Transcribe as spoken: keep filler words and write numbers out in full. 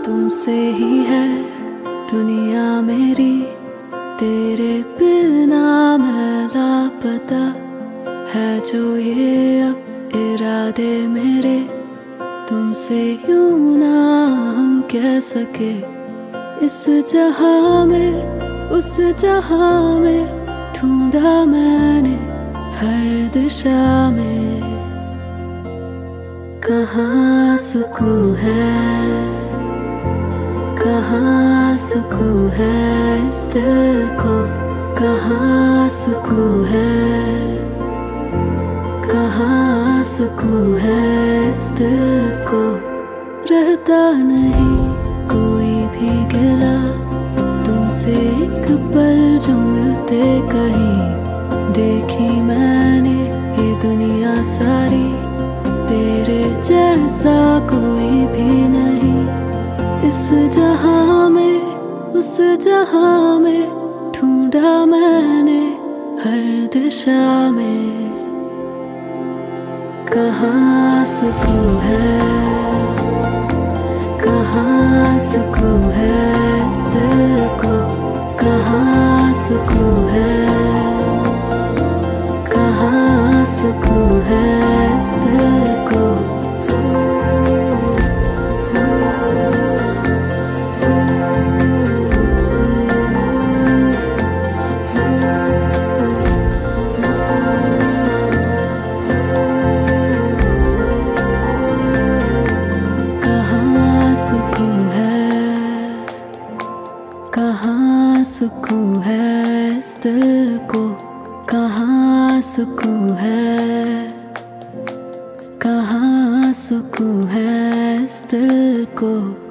तुमसे ही है दुनिया मेरी, तेरे बिना मैं लापता है जो ये अब इरादे मेरे। तुमसे यूं ना हम कह सके, इस जहां में उस जहां में ढूंढा मैंने हर दिशा में। कहाँ सुकून है, कहाँ सुकून है इस दिल को, कहाँ सुकून है, कहाँ सुकून है इस दिल को। रहता नहीं कोई भी गिला तुमसे, एक पल जो मिलते कहीं। देखी मैंने ये दुनिया सारी, तेरे जैसा कोई भी नहीं। इस जहां में उस जहां में ढूंढा मैंने हर दिशा में। कहाँ सुकून है, कहाँ सुकून है इस दिल को, कहाँ सुकून है, कहाँ सुकून है इस दिल को। कहाँ सुकून है इस दिल को, कहाँ सुकून है, कहाँ सुकून है इस दिल को।